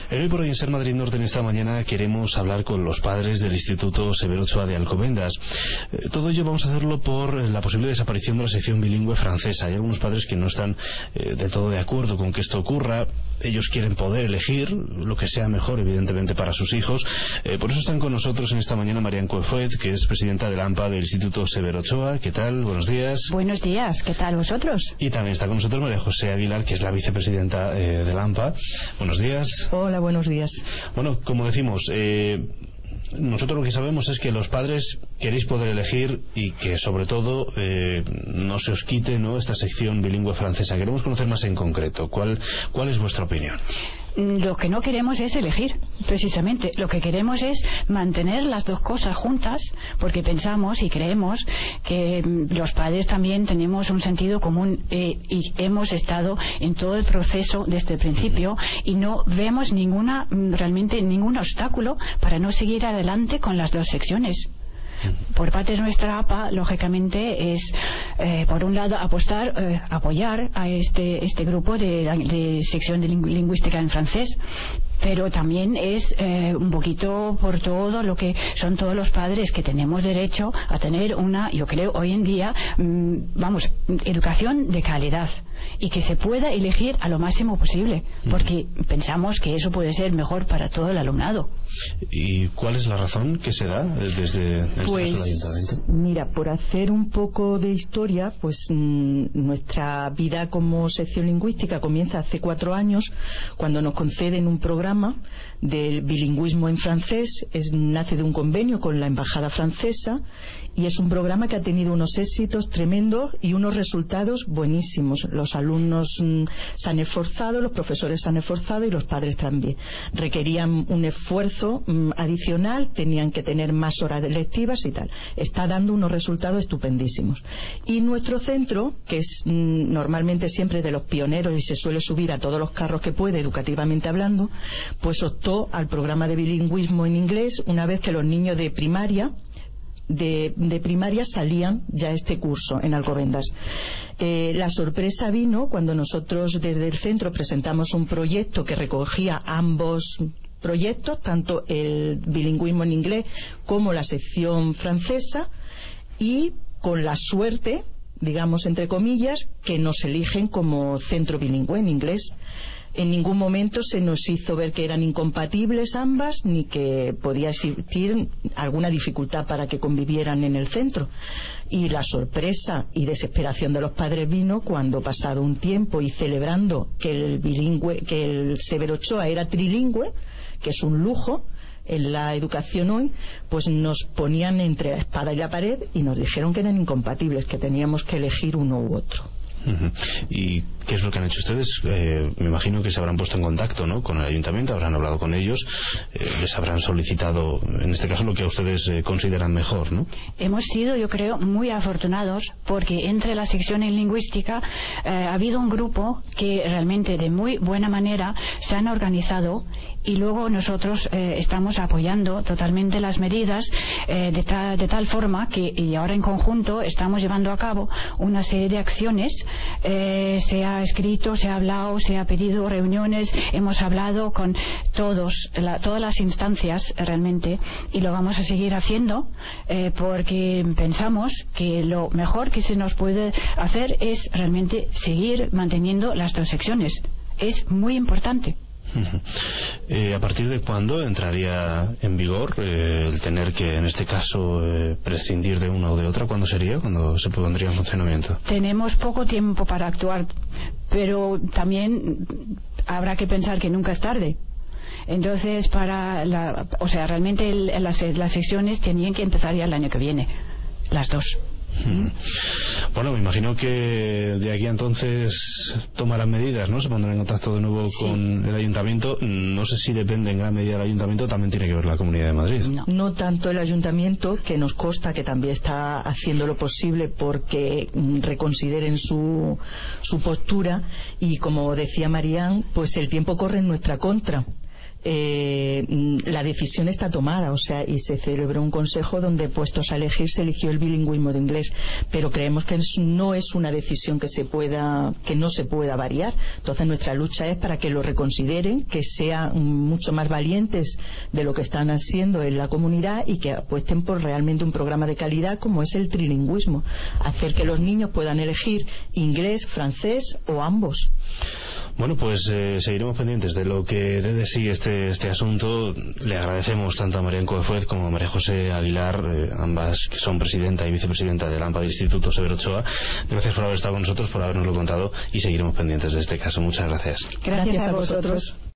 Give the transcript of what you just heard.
Hoy por hoy en Ser Madrid Norte en esta mañana queremos hablar con los padres del Instituto Severo Ochoa de Alcobendas. Todo ello vamos a hacerlo por la posible desaparición de la sección bilingüe francesa. Hay algunos padres que no están del todo de acuerdo con que esto ocurra. Ellos quieren poder elegir lo que sea mejor, evidentemente, para sus hijos. Por eso están con nosotros en esta mañana Marian Coefuet, que es presidenta del AMPA del Instituto Severo Ochoa. ¿Qué tal? Buenos días. Buenos días. ¿Qué tal vosotros? Y también está con nosotros María José Aguilar, que es la vicepresidenta del AMPA. Buenos días. Hola, buenos días. Bueno, como decimos, nosotros lo que sabemos es que los padres queréis poder elegir y que sobre todo no se os quite, ¿no?, esta sección bilingüe francesa. Queremos conocer más en concreto. ¿Cuál es vuestra opinión? Lo que no queremos es elegir, precisamente. Lo que queremos es mantener las dos cosas juntas, porque pensamos y creemos que los padres también tenemos un sentido común y hemos estado en todo el proceso desde el principio y no vemos realmente ningún obstáculo para no seguir adelante con las dos secciones. Por parte de nuestra APA, lógicamente, es, por un lado, apoyar a este grupo de sección de lingüística en francés, pero también es un poquito por todo lo que son todos los padres que tenemos derecho a tener yo creo, hoy en día, educación de calidad y que se pueda elegir a lo máximo posible, porque pensamos que eso puede ser mejor para todo el alumnado. ¿Y cuál es la razón que se da desde el ayuntamiento? Mira, por hacer un poco de historia, pues nuestra vida como sección lingüística comienza hace 4 años, cuando nos conceden un programa del bilingüismo en francés. Nace de un convenio con la embajada francesa y es un programa que ha tenido unos éxitos tremendos y unos resultados buenísimos. Los alumnos se han esforzado, los profesores se han esforzado y los padres también. Requerían un esfuerzo adicional, tenían que tener más horas lectivas y tal. Está dando unos resultados estupendísimos. Y nuestro centro, que es normalmente siempre de los pioneros y se suele subir a todos los carros que puede, educativamente hablando, pues optó al programa de bilingüismo en inglés una vez que los niños de primaria salían ya este curso en Alcobendas. La sorpresa vino cuando nosotros desde el centro presentamos un proyecto que recogía ambos proyectos, tanto el bilingüismo en inglés como la sección francesa, y con la suerte, digamos entre comillas, que nos eligen como centro bilingüe en inglés. En ningún momento se nos hizo ver que eran incompatibles ambas, ni que podía existir alguna dificultad para que convivieran en el centro. Y la sorpresa y desesperación de los padres vino cuando, pasado un tiempo y celebrando que el Severo Ochoa era trilingüe, que es un lujo en la educación hoy, pues nos ponían entre la espada y la pared y nos dijeron que eran incompatibles, que teníamos que elegir uno u otro. ¿Y qué es lo que han hecho ustedes? Me imagino que se habrán puesto en contacto, ¿no?, con el ayuntamiento, habrán hablado con ellos, les habrán solicitado, en este caso, lo que ustedes consideran mejor, ¿no? Hemos sido, yo creo, muy afortunados porque entre las secciones lingüísticas ha habido un grupo que realmente de muy buena manera se han organizado y luego nosotros estamos apoyando totalmente las medidas de tal forma que, y ahora en conjunto estamos llevando a cabo una serie de acciones. Se ha escrito, se ha hablado, se ha pedido reuniones, hemos hablado con todas las instancias realmente, y lo vamos a seguir haciendo porque pensamos que lo mejor que se nos puede hacer es realmente seguir manteniendo las dos secciones. Es muy importante. ¿A partir de cuándo entraría en vigor el tener que, en este caso, prescindir de una o de otra? ¿Cuándo sería? ¿Cuándo se pondría en funcionamiento? Tenemos poco tiempo para actuar, pero también habrá que pensar que nunca es tarde. Entonces, realmente las secciones tenían que empezar ya el año que viene, las dos. Bueno, me imagino que de aquí a entonces tomarán medidas, ¿no? Se pondrán en contacto de nuevo con el ayuntamiento. No sé si depende en gran medida del ayuntamiento, también tiene que ver la Comunidad de Madrid. No tanto el ayuntamiento, que nos consta que también está haciendo lo posible porque reconsideren su postura, y como decía Marian, pues el tiempo corre en nuestra contra. la decisión está tomada, o sea, y se celebró un consejo donde, puestos a elegir, se eligió el bilingüismo de inglés, pero creemos que no es una decisión que no se pueda variar. Entonces nuestra lucha es para que lo reconsideren, que sean mucho más valientes de lo que están haciendo en la comunidad y que apuesten por realmente un programa de calidad como es el trilingüismo, hacer que los niños puedan elegir inglés, francés o ambos. Bueno, pues seguiremos pendientes de lo que dé de sí este asunto. Le agradecemos tanto a María Coefuez como a María José Aguilar, ambas que son presidenta y vicepresidenta del AMPA del Instituto Severo Ochoa. Gracias por haber estado con nosotros, por habernoslo contado, y seguiremos pendientes de este caso. Muchas gracias. Gracias a vosotros.